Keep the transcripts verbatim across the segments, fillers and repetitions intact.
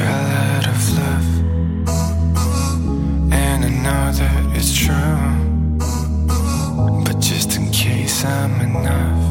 fell out of love, and I know that it's true, but just in case I'm enough,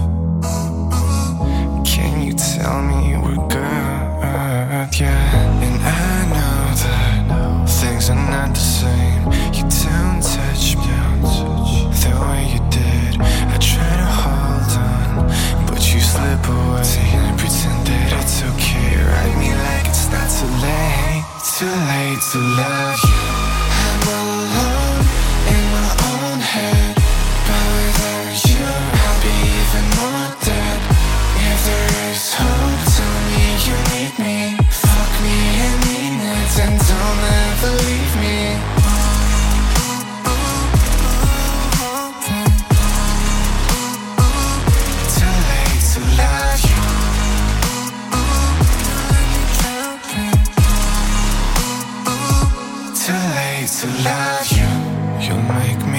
can you tell me we're good? Yeah, and I know that things are not the same. You don't touch me the way you did. I try to hold on, but you slip away and pretend that it's okay. Write me like it's not too late, too late to love you. I'm alone in my own head, but without you I'll be even more dead. If there is hope, tell me you need me. Fuck me and mean it, and don't ever leave me. Too late to love you. Too late to love you. You'll make me